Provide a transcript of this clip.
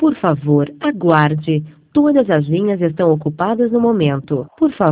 Por favor, aguarde. Todas as linhas estão ocupadas no momento. Por favor.